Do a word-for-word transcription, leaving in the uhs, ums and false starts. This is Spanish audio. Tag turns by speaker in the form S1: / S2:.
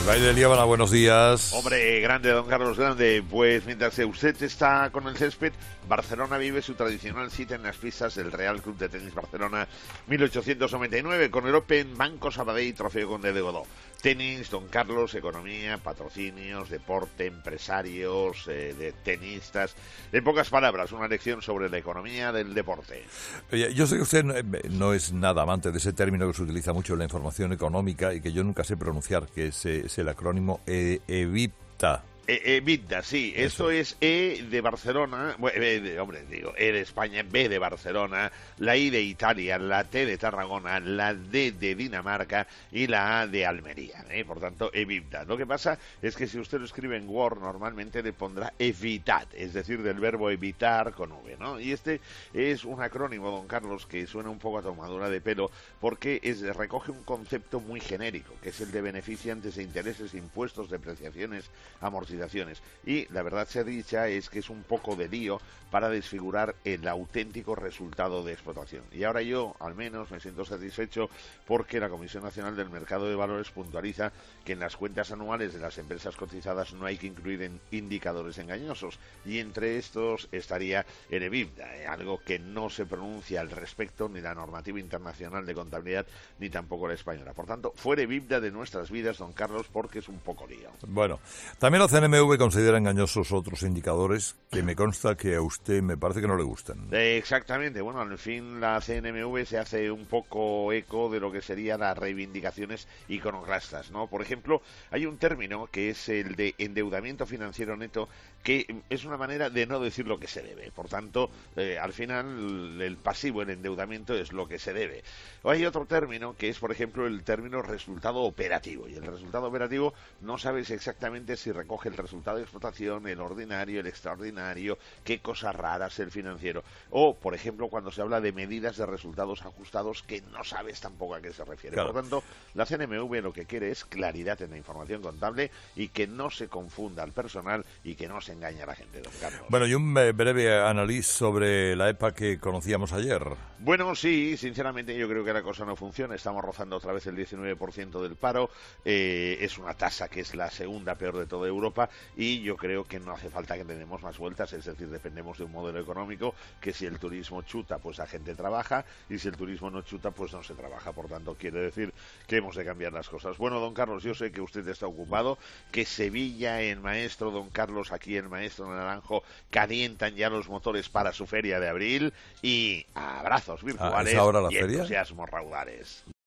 S1: Baile Liébana, buenos días.
S2: Hombre, grande, don Carlos, grande. Pues mientras usted está con el césped, Barcelona vive su tradicional cita en las pistas del Real Club de Tenis Barcelona mil ochocientos noventa y nueve con el Open Banco Sabadell Trofeo Conde de Godó. Tenis, don Carlos, economía, patrocinios, deporte, empresarios, eh, de tenistas. En pocas palabras, una lección sobre la economía del deporte.
S1: Oye, yo sé que usted no, no es nada amante de ese término que se utiliza mucho en la información económica y que yo nunca sé pronunciar, que es, es el acrónimo E- EBITDA.
S2: E, EBITDA, sí,
S1: Eso.
S2: esto es E de Barcelona, bueno, e de, hombre, digo, E de España, B de Barcelona, la I de Italia, la T de Tarragona, la D de Dinamarca y la A de Almería, ¿eh? Por tanto, EBITDA. Lo que pasa es que si usted lo escribe en Word, normalmente le pondrá evitat, es decir, del verbo evitar con V, ¿no? Y este es un acrónimo, don Carlos, que suena un poco a tomadura de pelo, porque es, recoge un concepto muy genérico, que es el de beneficiantes de intereses, impuestos, depreciaciones, amortizaciones. Y la verdad sea dicha es que es un poco de lío para desfigurar el auténtico resultado de explotación. Y ahora yo, al menos, me siento satisfecho porque la Comisión Nacional del Mercado de Valores puntualiza que en las cuentas anuales de las empresas cotizadas no hay que incluir en indicadores engañosos. Y entre estos estaría el EBITDA, eh, algo que no se pronuncia al respecto ni la normativa internacional de contabilidad ni tampoco la española. Por tanto, fuera EBITDA de nuestras vidas, don Carlos, porque es un poco lío.
S1: Bueno, también la C N M V considera engañosos otros indicadores que me consta que a usted me parece que no le gustan.
S2: Eh, exactamente, bueno, al fin la C N M V se hace un poco eco de lo que serían las reivindicaciones iconoclastas, ¿no? Por ejemplo, hay un término que es el de endeudamiento financiero neto, que es una manera de no decir lo que se debe. Por tanto, eh, al final el pasivo, el endeudamiento es lo que se debe. O hay otro término que es, por ejemplo, el término resultado operativo. Y el resultado operativo no sabes exactamente si recoge el resultado de explotación, el ordinario, el extraordinario, qué cosas raras el financiero. O, por ejemplo, cuando se habla de medidas de resultados ajustados que no sabes tampoco a qué se refiere.
S1: Claro.
S2: Por tanto, la C N M V lo que quiere es claridad en la información contable y que no se confunda al personal y que no se engañe a la gente, don Carlos.
S1: Bueno, y un eh, breve análisis sobre la E P A que conocíamos ayer.
S2: Bueno, sí, sinceramente yo creo que la cosa no funciona. Estamos rozando otra vez el diecinueve por ciento del paro. Eh, es una tasa que es la segunda peor de toda Europa y yo creo que no hace falta que le demos más vueltas. Es decir, dependemos de un modelo económico que si el turismo chuta, pues la gente trabaja y si el turismo no chuta, pues no se trabaja. Por tanto, quiere decir que hemos de cambiar las cosas. Bueno, don Carlos, yo sé que usted está ocupado, que Sevilla, el maestro don Carlos, aquí el maestro Naranjo, calientan ya los motores para su feria de abril y abrazos virtuales
S1: ¿A esa hora la
S2: y
S1: feria?
S2: entusiasmos raudales.